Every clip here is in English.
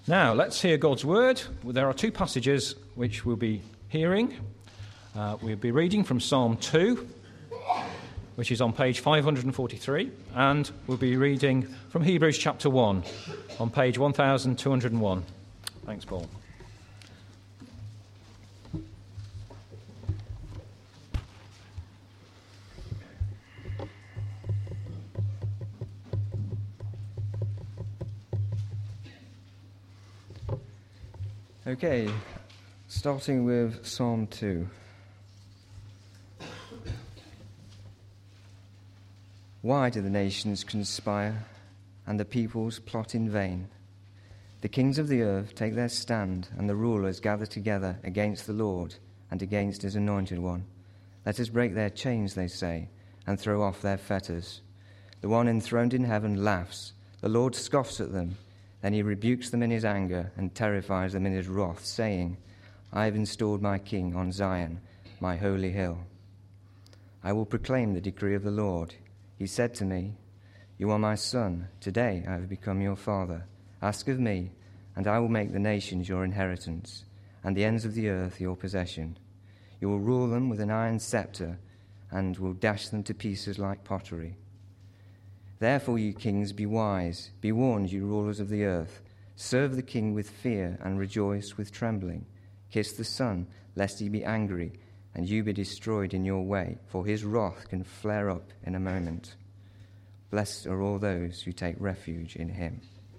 Now, let's hear God's word. There are two passages which we'll be hearing. We'll be reading from Psalm 2, which is on page 543, and we'll be reading from Hebrews chapter 1 on page 1201. Thanks, Paul. Okay, starting with Psalm 2. Why do the nations conspire and the peoples plot in vain? The kings of the earth take their stand, and the rulers gather together against the Lord and against his anointed one. Let us break their chains, they say, and throw off their fetters. The one enthroned in heaven laughs. The Lord scoffs at them. Then he rebukes them in his anger and terrifies them in his wrath, saying, I have installed my king on Zion, my holy hill. I will proclaim the decree of the Lord. He said to me, You are my son. Today I have become your father. Ask of me, and I will make the nations your inheritance, and the ends of the earth your possession. You will rule them with an iron scepter, and will dash them to pieces like pottery. Therefore, you kings, be wise. Be warned, you rulers of the earth. Serve the king with fear and rejoice with trembling. Kiss the Son, lest he be angry, and you be destroyed in your way, for his wrath can flare up in a moment. Blessed are all those who take refuge in him.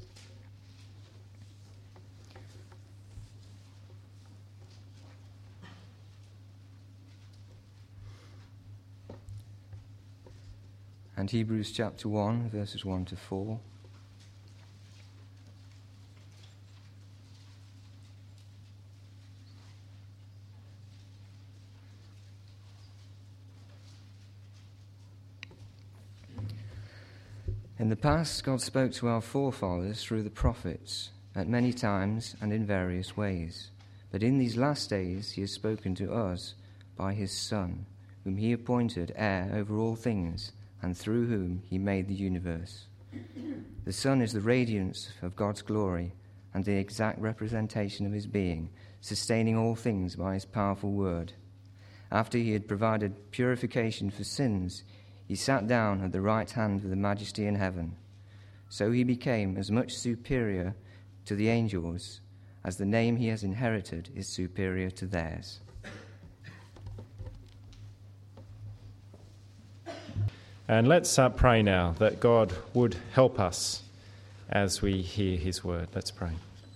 And Hebrews chapter 1, verses 1 to 4. In the past, God spoke to our forefathers through the prophets at many times and in various ways. But in these last days he has spoken to us by his Son, whom he appointed heir over all things, and through whom he made the universe. The Son is the radiance of God's glory and the exact representation of his being, sustaining all things by his powerful word. After he had provided purification for sins, he sat down at the right hand of the Majesty in heaven. So he became as much superior to the angels as the name he has inherited is superior to theirs. And let's pray now that God would help us as we hear his word. Let's pray.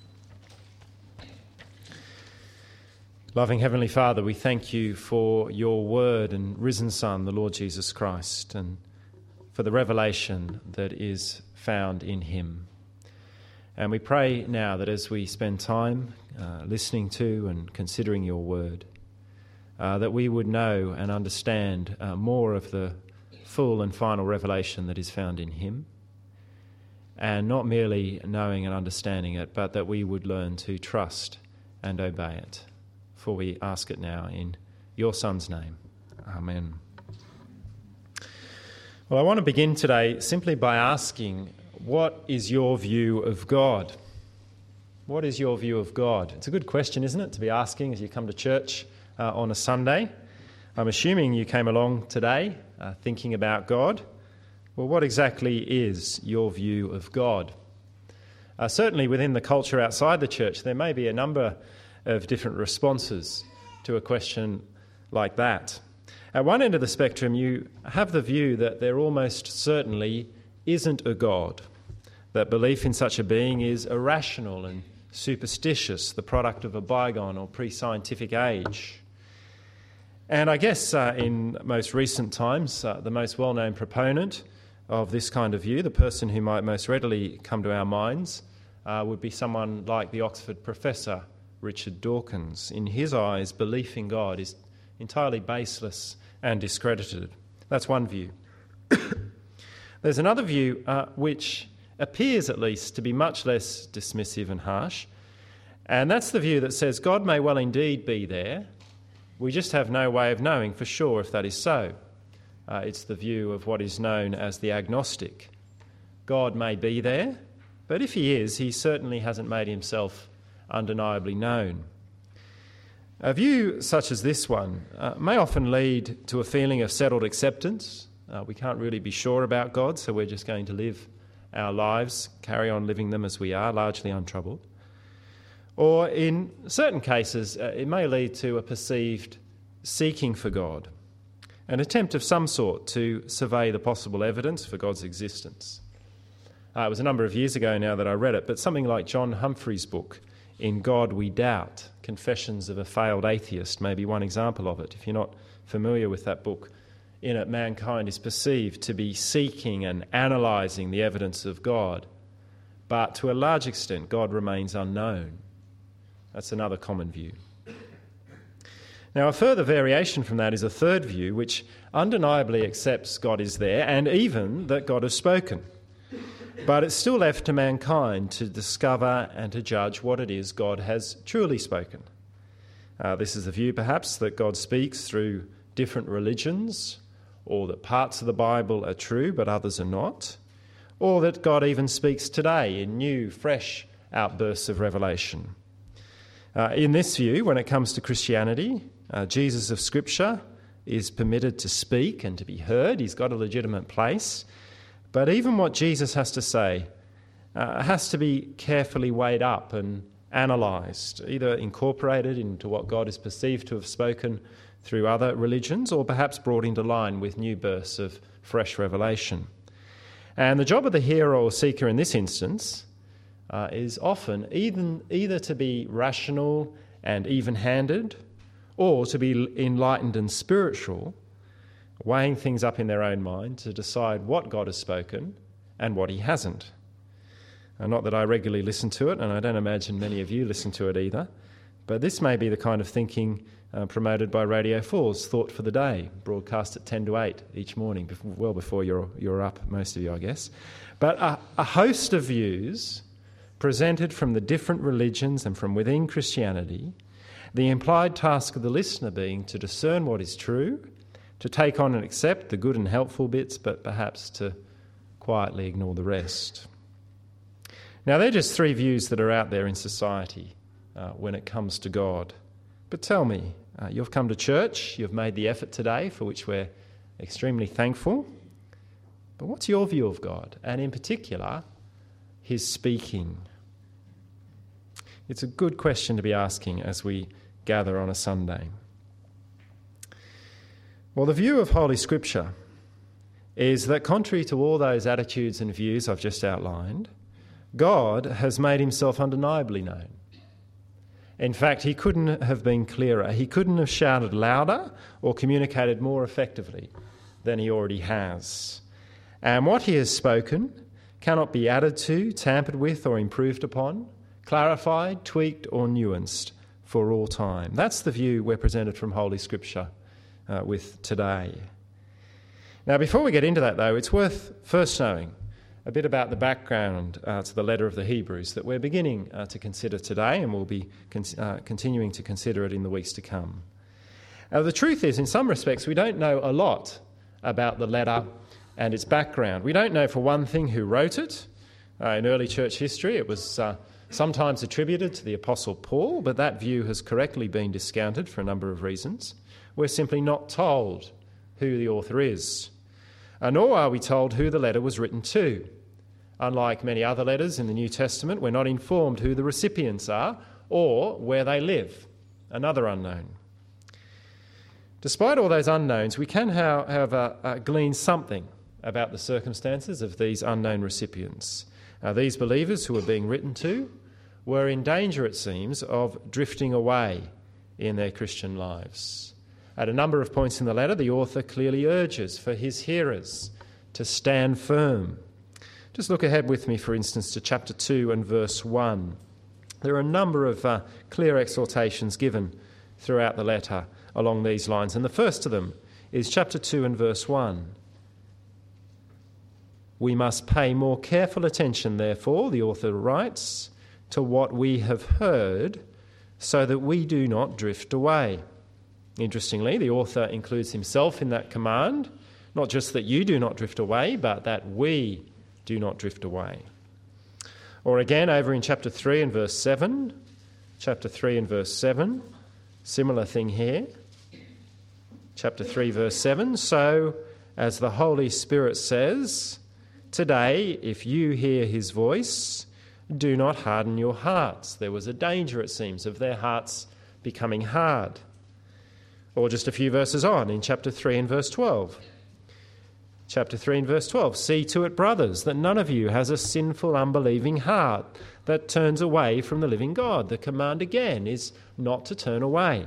Loving Heavenly Father, we thank you for your word and risen Son, the Lord Jesus Christ, and for the revelation that is found in him. And we pray now that as we spend time listening to and considering your word, that we would know and understand more of the full and final revelation that is found in him, and not merely knowing and understanding it, but that we would learn to trust and obey it. For we ask it now in your Son's name. Amen. Well, I want to begin today simply by asking, what is your view of God? What is your view of God? It's a good question, isn't it, to be asking as you come to church on a Sunday. I'm assuming you came along today thinking about God. Well, what exactly is your view of God? Certainly within the culture outside the church, there may be a number of different responses to a question like that. At one end of the spectrum, you have the view that there almost certainly isn't a God, that belief in such a being is irrational and superstitious, the product of a bygone or pre-scientific age. And I guess in most recent times, the most well-known proponent of this kind of view, the person who might most readily come to our minds, would be someone like the Oxford professor, Richard Dawkins. In his eyes, belief in God is entirely baseless and discredited. That's one view. There's another view which appears at least to be much less dismissive and harsh, and that's the view that says God may well indeed be there. We just have no way of knowing for sure if that is so. It's the view of what is known as the agnostic. God may be there, But if he is, he certainly hasn't made himself undeniably known. A view such as this one may often lead to a feeling of settled acceptance. We can't really be sure about God, so we're just going to live our lives, carry on living them as we are, largely untroubled. Or in certain cases, it may lead to a perceived seeking for God, an attempt of some sort to survey the possible evidence for God's existence. It was a number of years ago now that I read it, but something like John Humphrey's book, In God We Doubt, Confessions of a Failed Atheist, may be one example of it. If you're not familiar with that book, in it mankind is perceived to be seeking and analysing the evidence of God, but to a large extent God remains unknown. That's another common view. Now, a further variation from that is a third view, which undeniably accepts God is there and even that God has spoken. But it's still left to mankind to discover and to judge what it is God has truly spoken. This is the view, perhaps, that God speaks through different religions, or that parts of the Bible are true but others are not, or that God even speaks today in new, fresh outbursts of revelation. In this view, when it comes to Christianity, Jesus of Scripture is permitted to speak and to be heard. He's got a legitimate place. But even what Jesus has to say has to be carefully weighed up and analysed, either incorporated into what God is perceived to have spoken through other religions, or perhaps brought into line with new bursts of fresh revelation. And the job of the hearer or seeker in this instance is often either to be rational and even-handed, or to be enlightened and spiritual, weighing things up in their own mind to decide what God has spoken and what he hasn't. Not that I regularly listen to it, and I don't imagine many of you listen to it either, but this may be the kind of thinking promoted by Radio 4's Thought for the Day, broadcast at 10 to 8 each morning, well before you're up, most of you, I guess. But a host of views presented from the different religions and from within Christianity, the implied task of the listener being to discern what is true, to take on and accept the good and helpful bits, but perhaps to quietly ignore the rest. Now, they're just three views that are out there in society when it comes to God. But tell me, you've come to church, you've made the effort today, for which we're extremely thankful. But what's your view of God? And in particular, his speaking. It's a good question to be asking as we gather on a Sunday. Well, the view of Holy Scripture is that contrary to all those attitudes and views I've just outlined, God has made himself undeniably known. In fact, he couldn't have been clearer. He couldn't have shouted louder or communicated more effectively than he already has. And what he has spoken cannot be added to, tampered with, or improved upon, clarified, tweaked, or nuanced for all time. That's the view we're presented from Holy Scripture with today. Now, before we get into that, though, it's worth first knowing a bit about the background to the letter of the Hebrews that we're beginning to consider today, and we'll be continuing to consider it in the weeks to come. The truth is, in some respects, we don't know a lot about the letter and its background. We don't know, for one thing, who wrote it. In early church history, it was sometimes attributed to the Apostle Paul, but that view has correctly been discounted for a number of reasons. We're simply not told who the author is, nor are we told who the letter was written to. Unlike many other letters in the New Testament, we're not informed who the recipients are or where they live, another unknown. Despite all those unknowns, we can, however, glean something about the circumstances of these unknown recipients. These believers who were being written to were in danger, it seems, of drifting away in their Christian lives. At a number of points in the letter, the author clearly urges for his hearers to stand firm. Just look ahead with me, for instance, to chapter 2 and verse 1. There are a number of clear exhortations given throughout the letter along these lines, and the first of them is chapter 2 and verse 1. We must pay more careful attention, therefore, the author writes, to what we have heard, so that we do not drift away. Interestingly, the author includes himself in that command, not just that you do not drift away, but that we do not drift away. Or again, over in chapter 3 and verse 7, chapter 3 and verse 7, similar thing here. Chapter 3, verse 7, so as the Holy Spirit says, today, if you hear his voice, do not harden your hearts. There was a danger, it seems, of their hearts becoming hard. Or just a few verses on in chapter 3 and verse 12. Chapter 3 and verse 12, see to it, brothers, that none of you has a sinful, unbelieving heart that turns away from the living God. The command again is not to turn away.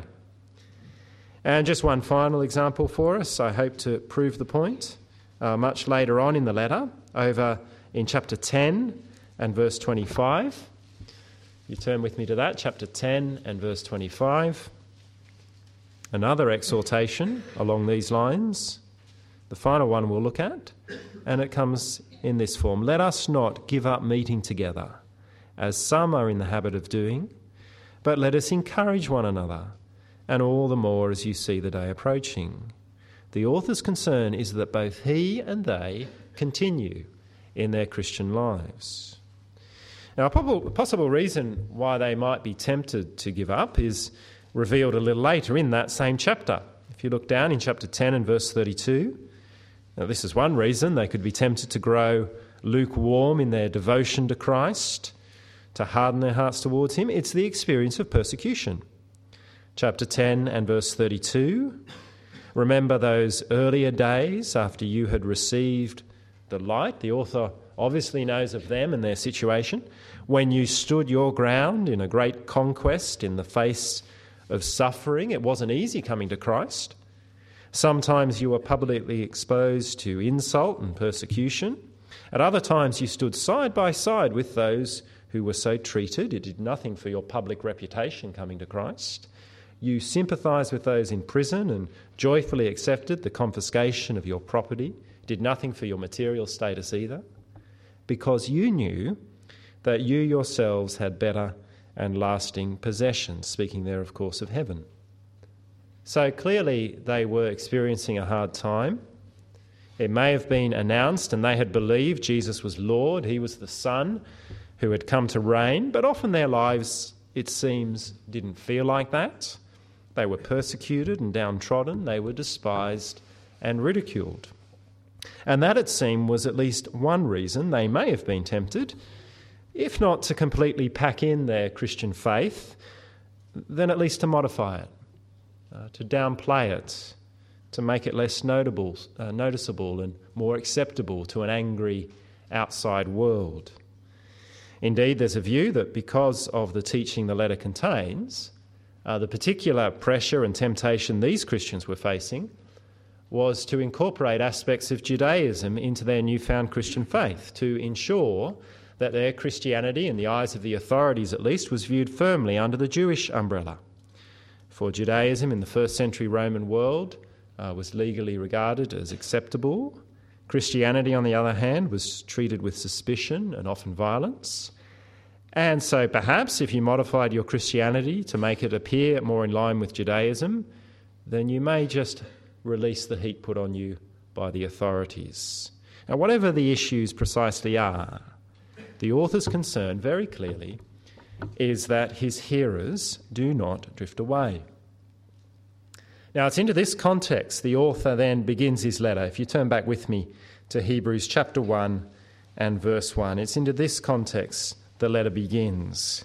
And just one final example for us, I hope to prove the point, much later on in the letter, over in chapter 10 and verse 25. You turn with me to that, chapter 10 and verse 25. Another exhortation along these lines. The final one we'll look at, and it comes in this form. Let us not give up meeting together, as some are in the habit of doing, but let us encourage one another, and all the more as you see the day approaching. The author's concern is that both he and they continue in their Christian lives. Now, a possible reason why they might be tempted to give up is revealed a little later in that same chapter. If you look down in chapter 10 and verse 32, now this is one reason they could be tempted to grow lukewarm in their devotion to Christ, to harden their hearts towards him. It's the experience of persecution. Chapter 10 and verse 32, remember those earlier days after you had received the light. The author obviously knows of them and their situation. When you stood your ground in a great conquest in the face of suffering, it wasn't easy coming to Christ. Sometimes you were publicly exposed to insult and persecution. At other times you stood side by side with those who were so treated. It did nothing for your public reputation coming to Christ. You sympathised with those in prison and joyfully accepted the confiscation of your property. It did nothing for your material status either, because you knew that you yourselves had better and lasting possessions, speaking there, of course, of heaven. So clearly they were experiencing a hard time. It may have been announced and they had believed Jesus was Lord, he was the Son who had come to reign, but often their lives, it seems, didn't feel like that. They were persecuted and downtrodden, they were despised and ridiculed. And that, it seemed, was at least one reason they may have been tempted, if not to completely pack in their Christian faith, then at least to modify it, to downplay it, to make it less noticeable and more acceptable to an angry outside world. Indeed, there's a view that because of the teaching the letter contains, the particular pressure and temptation these Christians were facing was to incorporate aspects of Judaism into their newfound Christian faith, to ensure that their Christianity, in the eyes of the authorities at least, was viewed firmly under the Jewish umbrella. For Judaism in the first century Roman world was legally regarded as acceptable. Christianity, on the other hand, was treated with suspicion and often violence. And so perhaps if you modified your Christianity to make it appear more in line with Judaism, then you may just release the heat put on you by the authorities. Now, whatever the issues precisely are, the author's concern very clearly is that his hearers do not drift away. Now, it's into this context the author then begins his letter. If you turn back with me to Hebrews chapter 1 and verse 1, it's into this context the letter begins.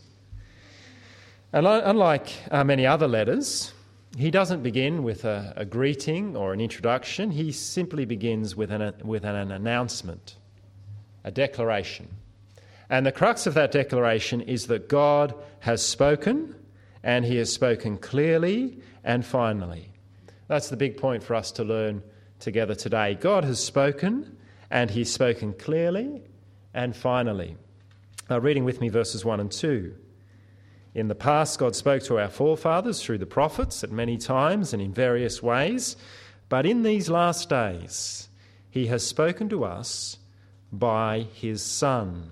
And unlike many other letters, he doesn't begin with a greeting or an introduction. He simply begins with an announcement, a declaration. And the crux of that declaration is that God has spoken, and he has spoken clearly and finally. That's the big point for us to learn together today. God has spoken, and he's spoken clearly and finally. Reading with me verses 1 and 2. In the past, God spoke to our forefathers through the prophets at many times and in various ways, but in these last days, he has spoken to us by his Son.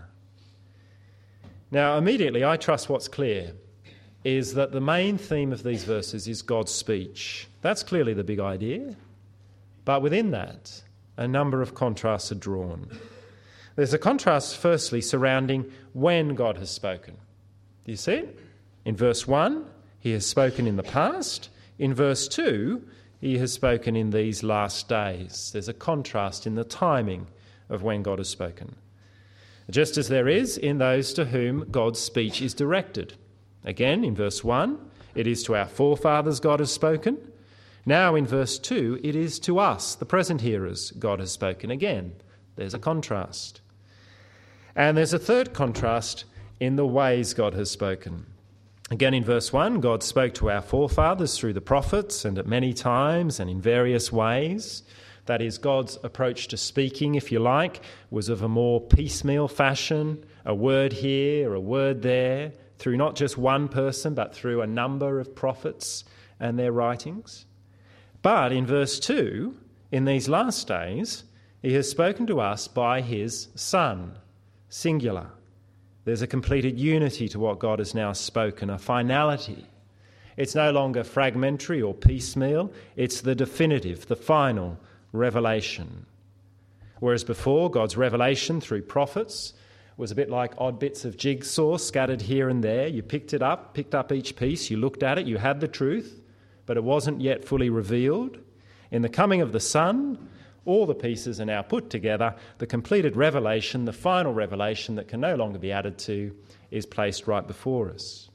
Now, immediately, I trust what's clear is that the main theme of these verses is God's speech. That's clearly the big idea. But within that, a number of contrasts are drawn. There's a contrast, firstly, surrounding when God has spoken. Do you see it? In verse 1, he has spoken in the past. In verse 2, he has spoken in these last days. There's a contrast in the timing of when God has spoken. Just as there is in those to whom God's speech is directed. Again, in verse 1, it is to our forefathers God has spoken. Now in verse 2, it is to us, the present hearers, God has spoken. Again, there's a contrast. And there's a third contrast in the ways God has spoken. Again, in verse 1, God spoke to our forefathers through the prophets and at many times and in various ways. That is, God's approach to speaking, if you like, was of a more piecemeal fashion, a word here, a word there, through not just one person, but through a number of prophets and their writings. But in verse 2, in these last days, he has spoken to us by his Son, singular. There's a completed unity to what God has now spoken, a finality. It's no longer fragmentary or piecemeal, it's the definitive, the final revelation. Whereas before, God's revelation through prophets was a bit like odd bits of jigsaw scattered here and there. You picked up each piece, you looked at it, you had the truth, but it wasn't yet fully revealed. In the coming of the Son, all the pieces are now put together. The completed revelation, the final revelation that can no longer be added to, is placed right before us.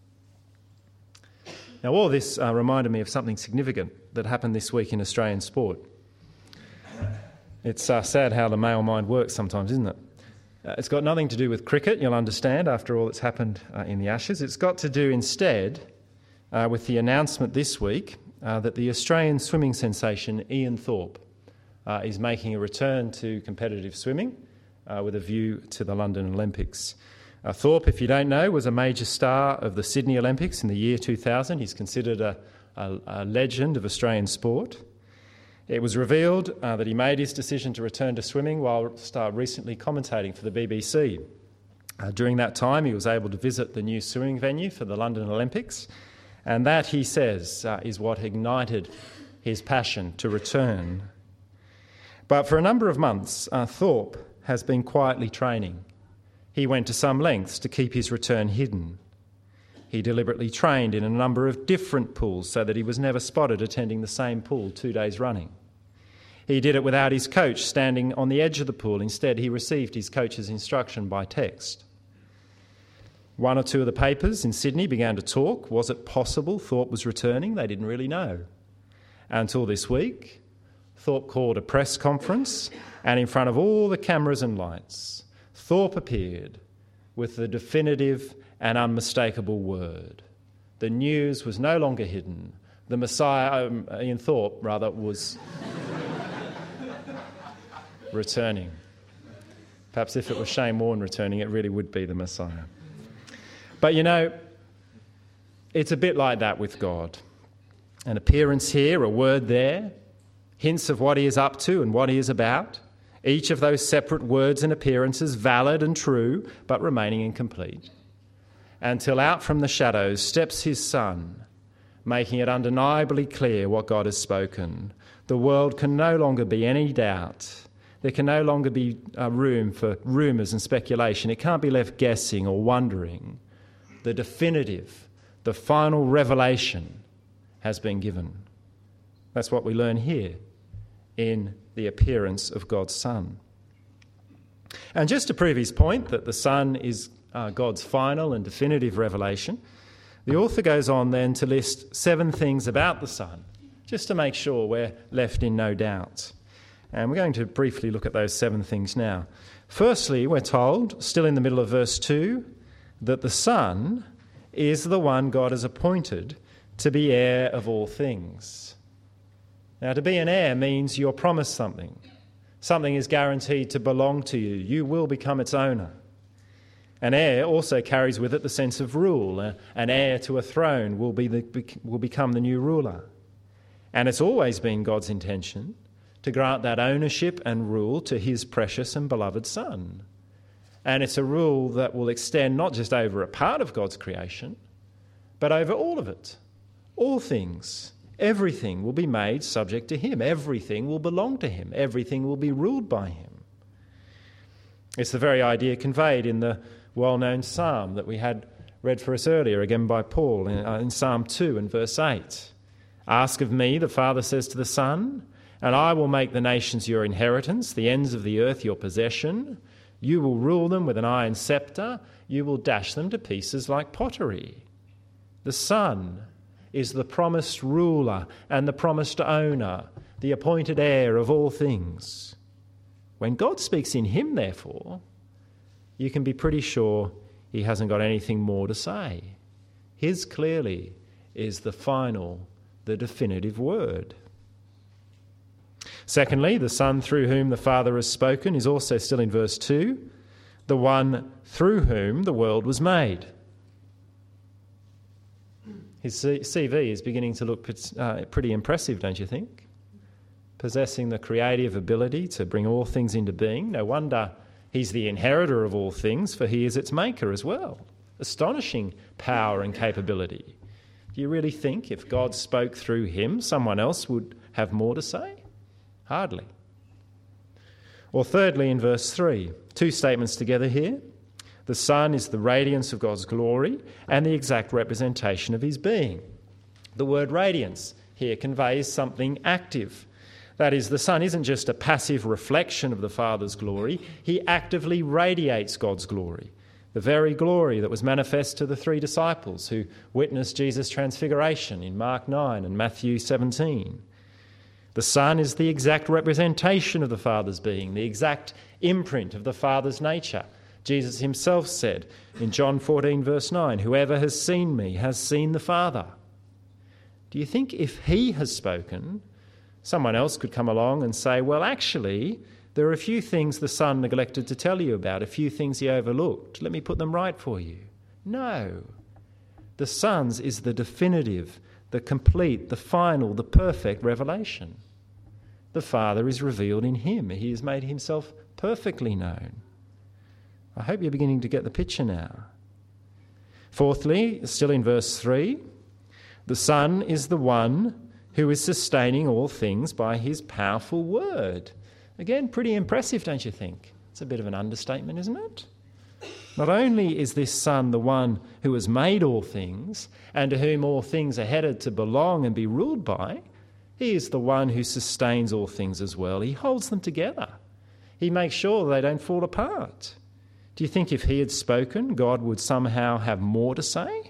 Now, all this reminded me of something significant that happened this week in Australian sport. It's sad how the male mind works sometimes, isn't it? It's got nothing to do with cricket, you'll understand, after all that's happened in the Ashes. It's got to do instead with the announcement this week that the Australian swimming sensation Ian Thorpe is making a return to competitive swimming with a view to the London Olympics. Thorpe, if you don't know, was a major star of the Sydney Olympics in the year 2000. He's considered a legend of Australian sport. It was revealed that he made his decision to return to swimming whilst recently commentating for the BBC. During that time, he was able to visit the new swimming venue for the London Olympics, and that, he says, is what ignited his passion to return. But for a number of months, Thorpe has been quietly training. He went to some lengths to keep his return hidden. He deliberately trained in a number of different pools so that he was never spotted attending the same pool 2 days running. He did it without his coach standing on the edge of the pool. Instead, he received his coach's instruction by text. One or two of the papers in Sydney began to talk. Was it possible Thorpe was returning? They didn't really know. Until this week, Thorpe called a press conference, and in front of all the cameras and lights, Thorpe appeared with the definitive and unmistakable word. The news was no longer hidden. The Messiah, Ian Thorpe, rather, was returning. Perhaps if it was Shane Warne returning, it really would be the Messiah. But you know, it's a bit like that with God. An appearance here, a word there, hints of what he is up to and what he is about. Each of those separate words and appearances valid and true, but remaining incomplete. Until out from the shadows steps his Son, making it undeniably clear what God has spoken. The world can no longer be any doubt. There can no longer be room for rumours and speculation. It can't be left guessing or wondering. The definitive, the final revelation has been given. That's what we learn here in the appearance of God's Son. And just to prove his point that the Son is God's final and definitive revelation, the author goes on then to list 7 things about the Son, just to make sure we're left in no doubt. And we're going to briefly look at those 7 things now. Firstly, we're told, still in the middle of verse 2, that the Son is the one God has appointed to be heir of all things. Now, to be an heir means you're promised something. Something is guaranteed to belong to you. You will become its owner. An heir also carries with it the sense of rule. An heir to a throne will become the new ruler. And it's always been God's intention to grant that ownership and rule to his precious and beloved Son. And it's a rule that will extend not just over a part of God's creation, but over all of it. All things, everything will be made subject to him. Everything will belong to him. Everything will be ruled by him. It's the very idea conveyed in the well-known psalm that we had read for us earlier, again by Paul, in Psalm 2 and verse 8. Ask of me, the Father says to the Son, and I will make the nations your inheritance, the ends of the earth your possession. You will rule them with an iron scepter. You will dash them to pieces like pottery. The Son is the promised ruler and the promised owner, the appointed heir of all things. When God speaks in him, therefore, you can be pretty sure he hasn't got anything more to say. His clearly is the final, the definitive word. Secondly, the Son through whom the Father has spoken is also still in verse 2, the one through whom the world was made. His CV is beginning to look pretty impressive, don't you think? Possessing the creative ability to bring all things into being. No wonder he's the inheritor of all things, for he is its maker as well. Astonishing power and capability. Do you really think if God spoke through him, someone else would have more to say? Hardly. Or thirdly, in verse 3, two statements together here. The Son is the radiance of God's glory and the exact representation of his being. The word radiance here conveys something active. That is, the Son isn't just a passive reflection of the Father's glory, he actively radiates God's glory. The very glory that was manifest to the three disciples who witnessed Jesus' transfiguration in Mark 9 and Matthew 17. The Son is the exact representation of the Father's being, the exact imprint of the Father's nature. Jesus himself said in John 14 verse 9, "Whoever has seen me has seen the Father." Do you think if he has spoken, someone else could come along and say, well, actually, there are a few things the Son neglected to tell you about, a few things he overlooked. Let me put them right for you. No. The Son's is the definitive, the complete, the final, the perfect revelation. The Father is revealed in him. He has made himself perfectly known. I hope you're beginning to get the picture now. Fourthly, still in verse 3, the Son is the one who is sustaining all things by his powerful word. Again, pretty impressive, don't you think? It's a bit of an understatement, isn't it? Not only is this Son the one who has made all things and to whom all things are headed to belong and be ruled by, he is the one who sustains all things as well. He holds them together. He makes sure they don't fall apart. Do you think if he had spoken, God would somehow have more to say?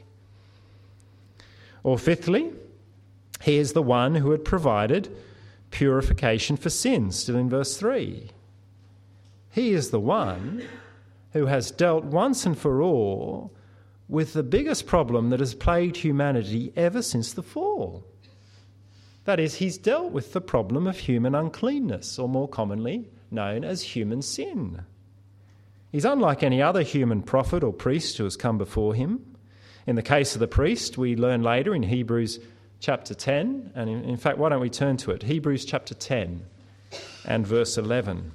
Or fifthly, he is the one who had provided purification for sins, still in verse 3. He is the one who has dealt once and for all with the biggest problem that has plagued humanity ever since the fall. That is, he's dealt with the problem of human uncleanness, or more commonly known as human sin. He's unlike any other human prophet or priest who has come before him. In the case of the priest, we learn later in Hebrews chapter 10, and in fact, why don't we turn to it? Hebrews chapter 10 and verse 11.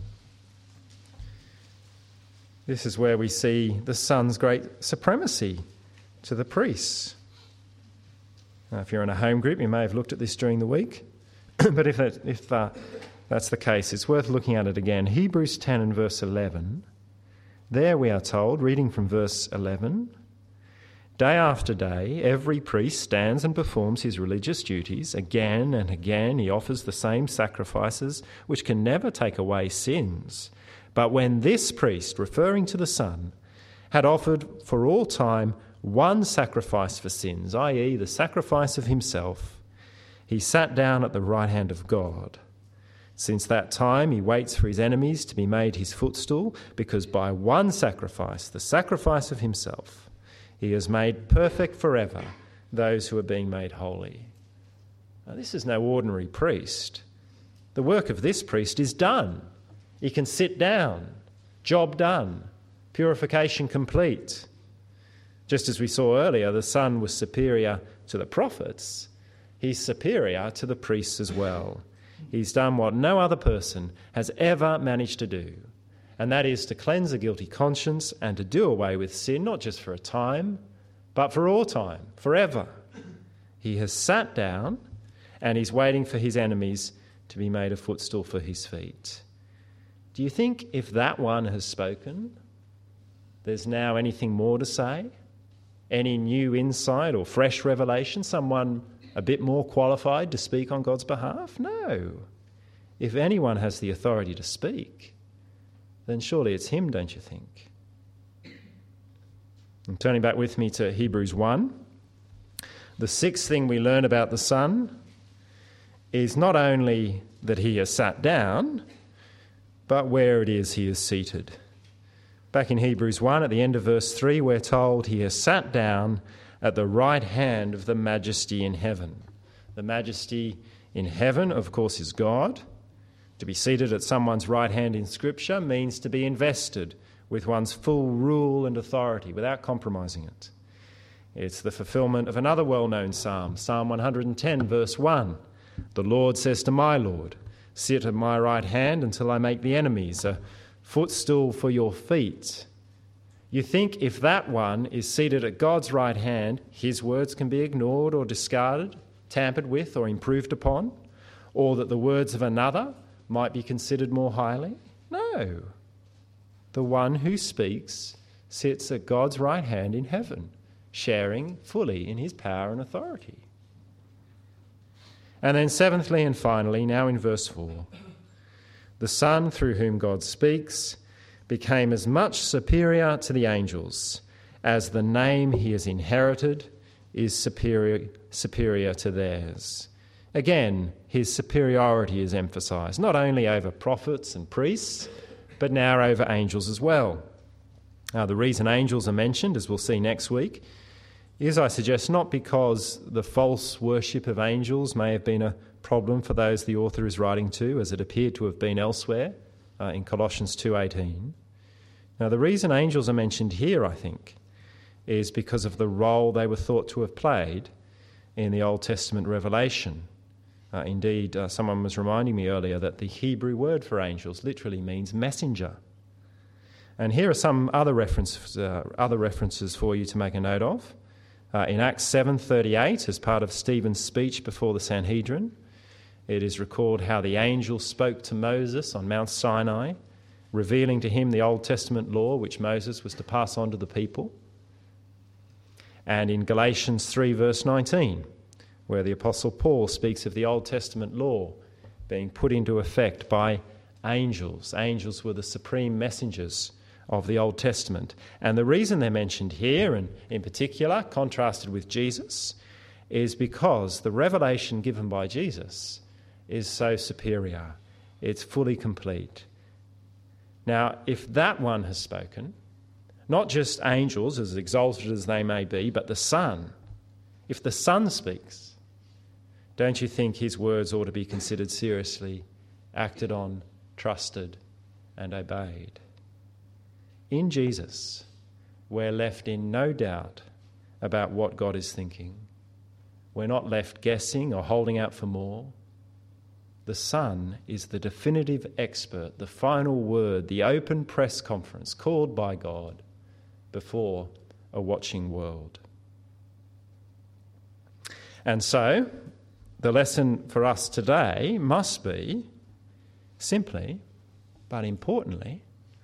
This is where we see the Son's great supremacy to the priests. Now, if you're in a home group, you may have looked at this during the week, but if that's the case, it's worth looking at it again. Hebrews 10 and verse 11. There we are told, reading from verse 11, day after day, every priest stands and performs his religious duties. Again and again he offers the same sacrifices which can never take away sins. But when this priest, referring to the Son, had offered for all time one sacrifice for sins, i.e. the sacrifice of himself, he sat down at the right hand of God. Since that time he waits for his enemies to be made his footstool, because by one sacrifice, the sacrifice of himself, he has made perfect forever those who are being made holy. Now, this is no ordinary priest. The work of this priest is done. He can sit down. Job done. Purification complete. Just as we saw earlier, the Son was superior to the prophets. He's superior to the priests as well. He's done what no other person has ever managed to do, and that is to cleanse a guilty conscience and to do away with sin, not just for a time, but for all time, forever. He has sat down and he's waiting for his enemies to be made a footstool for his feet. Do you think if that one has spoken, there's now anything more to say? Any new insight or fresh revelation? Someone a bit more qualified to speak on God's behalf? No. If anyone has the authority to speak, then surely it's him, don't you think? And turning back with me to Hebrews 1, the sixth thing we learn about the Son is not only that he has sat down, but where it is he is seated. Back in Hebrews 1, at the end of verse 3, we're told he has sat down at the right hand of the majesty in heaven. The majesty in heaven, of course, is God. To be seated at someone's right hand in Scripture means to be invested with one's full rule and authority without compromising it. It's the fulfillment of another well-known psalm, Psalm 110, verse 1. The Lord says to my Lord, sit at my right hand until I make the enemies a footstool for your feet. You think if that one is seated at God's right hand, his words can be ignored or discarded, tampered with or improved upon, or that the words of another might be considered more highly? No. The one who speaks sits at God's right hand in heaven, sharing fully in his power and authority. And then seventhly and finally, now in verse 4, the Son through whom God speaks became as much superior to the angels as the name he has inherited is superior to theirs. Again, his superiority is emphasised, not only over prophets and priests, but now over angels as well. The reason angels are mentioned, as we'll see next week, is, I suggest, not because the false worship of angels may have been a problem for those the author is writing to, as it appeared to have been elsewhere in Colossians 2:18. Now, the reason angels are mentioned here, I think, is because of the role they were thought to have played in the Old Testament revelation. Indeed, someone was reminding me earlier that the Hebrew word for angels literally means messenger. And here are some other references for you to make a note of. In Acts 7:38, as part of Stephen's speech before the Sanhedrin, it is recalled how the angel spoke to Moses on Mount Sinai, revealing to him the Old Testament law which Moses was to pass on to the people. And in Galatians 3 verse 19, where the Apostle Paul speaks of the Old Testament law being put into effect by angels. Angels were the supreme messengers of the Old Testament. And the reason they're mentioned here, and in particular contrasted with Jesus, is because the revelation given by Jesus is so superior. It's fully complete. Now, if that one has spoken, not just angels, as exalted as they may be, but the Son, if the Son speaks, don't you think his words ought to be considered seriously, acted on, trusted, and obeyed? In Jesus, we're left in no doubt about what God is thinking. We're not left guessing or holding out for more. The Son is the definitive expert, the final word, the open press conference called by God before a watching world. And so, the lesson for us today must be simply, but importantly,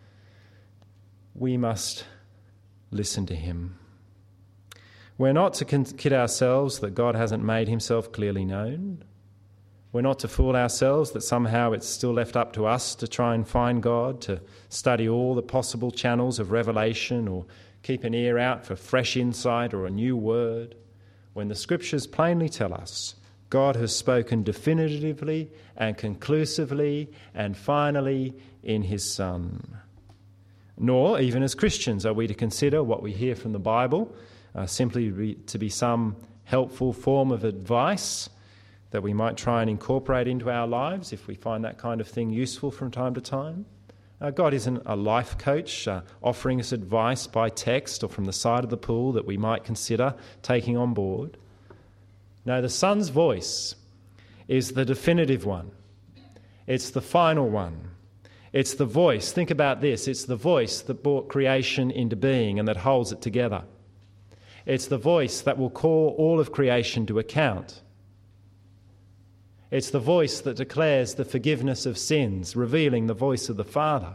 we must listen to him. We're not to kid ourselves that God hasn't made himself clearly known. We're not to fool ourselves that somehow it's still left up to us to try and find God, to study all the possible channels of revelation or keep an ear out for fresh insight or a new word, when the Scriptures plainly tell us God has spoken definitively and conclusively and finally in his Son. Nor, even as Christians, are we to consider what we hear from the Bible simply to be some helpful form of advice that we might try and incorporate into our lives if we find that kind of thing useful from time to time. God isn't a life coach offering us advice by text or from the side of the pool that we might consider taking on board. No, the Son's voice is the definitive one. It's the final one. It's the voice. Think about this. It's the voice that brought creation into being and that holds it together. It's the voice that will call all of creation to account. It's the voice that declares the forgiveness of sins, revealing the voice of the Father.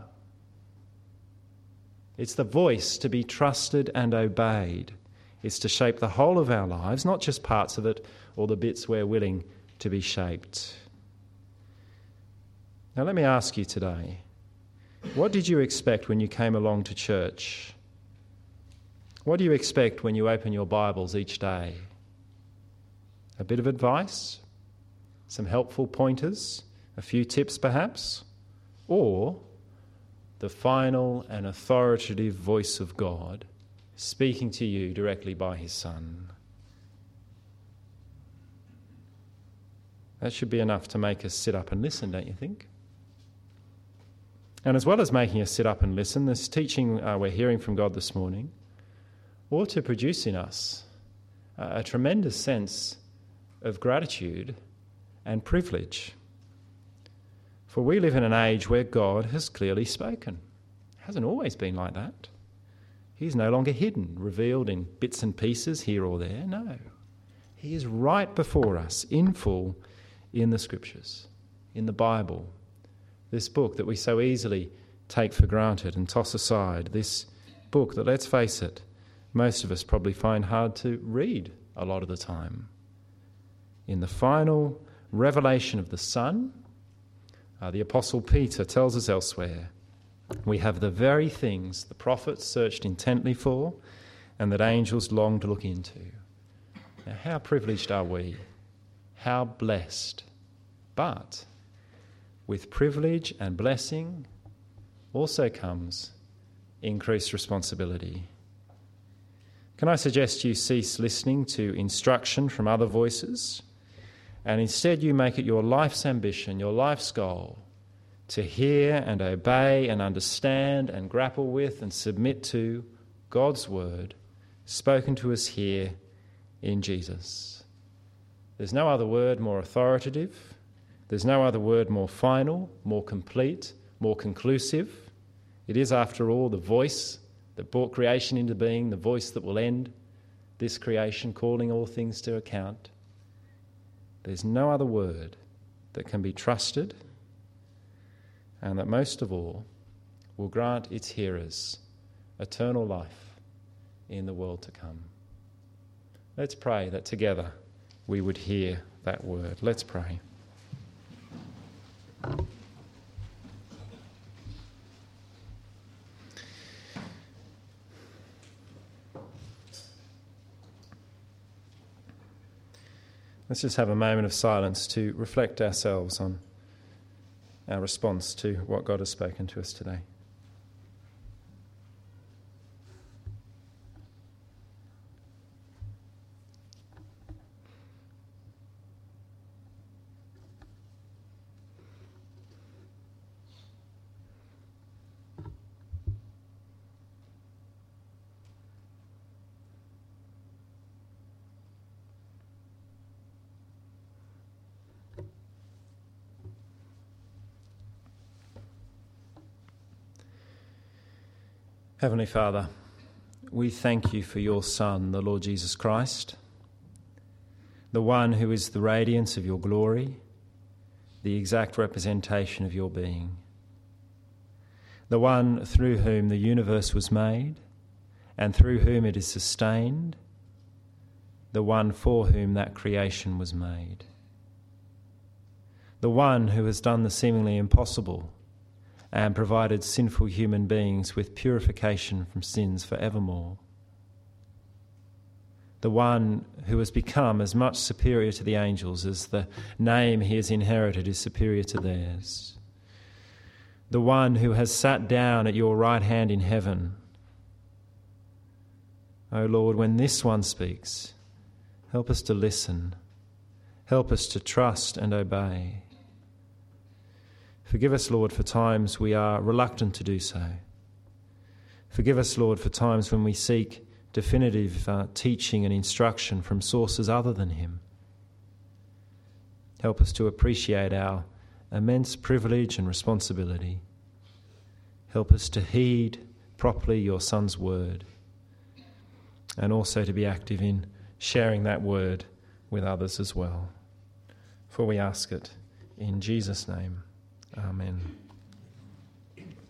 It's the voice to be trusted and obeyed. It's to shape the whole of our lives, not just parts of it or the bits we're willing to be shaped. Now let me ask you today, what did you expect when you came along to church? What do you expect when you open your Bibles each day? A bit of advice? Some helpful pointers? A few tips perhaps? Or the final and authoritative voice of God speaking to you directly by his Son? That should be enough to make us sit up and listen, don't you think? And as well as making us sit up and listen, this teaching we're hearing from God this morning ought to produce in us a tremendous sense of gratitude and privilege. For we live in an age where God has clearly spoken. It hasn't always been like that. He's no longer hidden, revealed in bits and pieces here or there. No. He is right before us in full in the Scriptures, in the Bible, this book that we so easily take for granted and toss aside, this book that, let's face it, most of us probably find hard to read a lot of the time. In the final revelation of the Son, the Apostle Peter tells us elsewhere, we have the very things the prophets searched intently for and that angels long to look into. Now, how privileged are we? How blessed. But with privilege and blessing also comes increased responsibility. Can I suggest you cease listening to instruction from other voices and instead you make it your life's ambition, your life's goal, to hear and obey and understand and grapple with and submit to God's word spoken to us here in Jesus. There's no other word more authoritative. There's no other word more final, more complete, more conclusive. It is, after all, the voice that brought creation into being, the voice that will end this creation, calling all things to account. There's no other word that can be trusted and that most of all will grant its hearers eternal life in the world to come. Let's pray that together we would hear that word. Let's pray. Let's just have a moment of silence to reflect ourselves on our response to what God has spoken to us today. Heavenly Father, we thank you for your Son, the Lord Jesus Christ, the one who is the radiance of your glory, the exact representation of your being, the one through whom the universe was made and through whom it is sustained, the one for whom that creation was made, the one who has done the seemingly impossible and provided sinful human beings with purification from sins forevermore. The one who has become as much superior to the angels as the name he has inherited is superior to theirs. The one who has sat down at your right hand in heaven. O Lord, when this one speaks, help us to listen. Help us to trust and obey. Forgive us, Lord, for times we are reluctant to do so. Forgive us, Lord, for times when we seek definitive teaching and instruction from sources other than him. Help us to appreciate our immense privilege and responsibility. Help us to heed properly your Son's word and also to be active in sharing that word with others as well. For we ask it in Jesus' name. Amen.